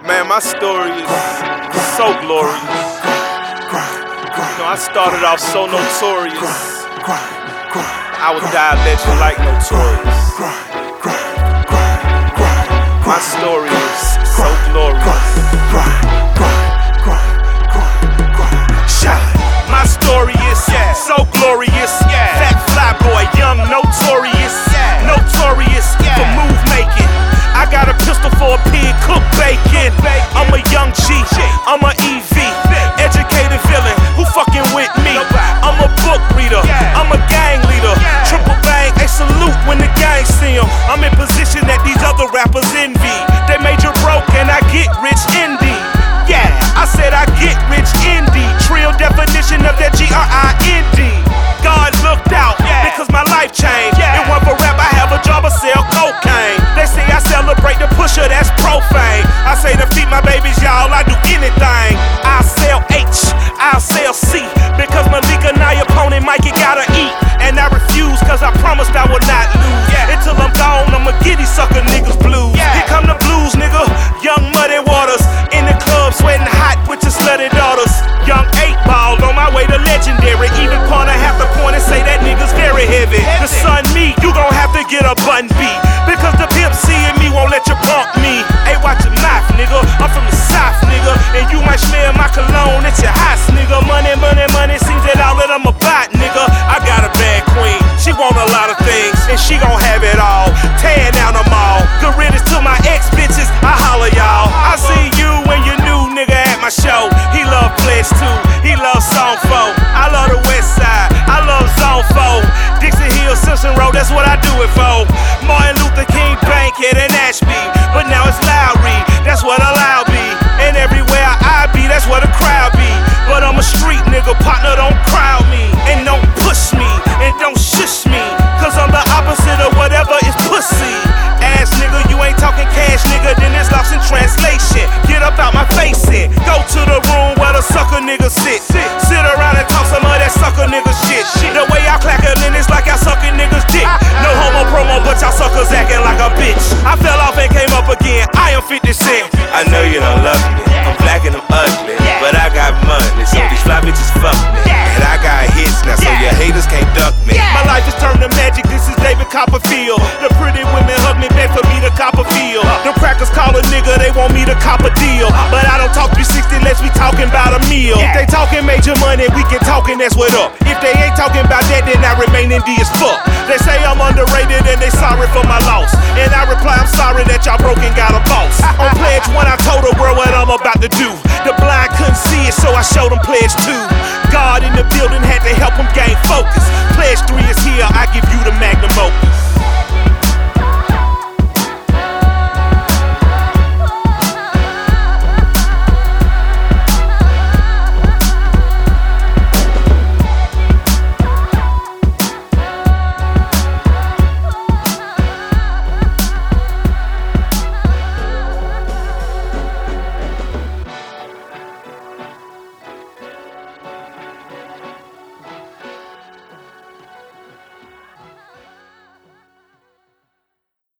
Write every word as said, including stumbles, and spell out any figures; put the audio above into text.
Man, my story is so glorious. You know, I started off so notorious. I would die a legend like Notorious. My story is so glorious. My story is so glorious. Fat fly boy, young Notorious. Notorious for move making. I got a pistol for a pig, cook bacon. I'm a young G, I'm a E V, educated villain, who fucking with me? I'm a book reader, I'm a gang leader. Triple bang, a salute when the gang see him. I'm in position that these other rappers envy. They major broke and I get rich indie. Yeah, I said I get rich indie. Trill definition of that G R I N D. God looked out because my life changed. It wasn't for rap, I have a job, I sell cocaine. They say I celebrate the pusher, that's profane. I say to feed my babies, y'all, I do anything. I'll sell H, I'll sell C, because Malika and I opponent Mikey gotta eat. And I refuse, cause I promised I would not lose. Until I'm gone, I'ma get these sucker niggas blues. Here come the blues, nigga. Young Muddy Waters in the club, sweating hot with your slutty daughters. Young eight ball on my way to legendary. Even corner have to point and say that nigga's very heavy. The son me, you gon' have to get a button beat, because the pimp seeing me won't let you bump me. Hey, watch your mouth, nigga. I'm from the south, nigga, and you might smell my cologne at your house, nigga. Money, money, money, seems that all that I'm about, nigga. I got a bad queen, she want a lot of things, and she gon' have it all. Tearing down the mall. Good riddance to my ex bitches, I holler y'all. I see you when you new nigga at my show. He love Pledge too, he love Song four. I love the West Side, I love Zone four. Dixie Hill, Simpson Road, that's what I do it for. Martin Luther King, Bankhead, and Ashby, but now it's Lowry, that's what I loud be. And everywhere I be, that's where the crowd be. But I'm a street nigga, partner, don't crowd me, and don't push me, and don't shush me, cause I'm the opposite of whatever is pussy. Ass nigga, you ain't talking cash, nigga, then it's lost in translation. Get up out my face and go to the room where the sucker niggas sit. Sit around and talk some of that sucker nigga shit. The way y'all clackin' in it's like y'all sucking niggas dick. No homo promo, but y'all suckers acting like a bitch. I fell off and came up again, I am fifty cent. I know you don't love me, I'm black and I'm ugly, but I got money, so these fly bitches fuck me. And I got hits now, so your haters can't duck me. My life is turned to magic, this is David Copperfield. The pretty women hug me back for me to cop a feel. The crackers call a nigga, they want me to cop a deal. But I don't talk three sixty unless we talking about a meal. If they talking major money, we can talkin', that's what up. If they ain't talking about that, then I remain indie as fuck. They say I'm underrated and they sorry for my loss, and I reply, I'm sorry that y'all broken got a boss. On Pledge one, I told the world what I'm about to do. The blind couldn't see it, so I showed them Pledge two. God in the building had to help them gain focus. Pledge three is here, I give you the magnum opus.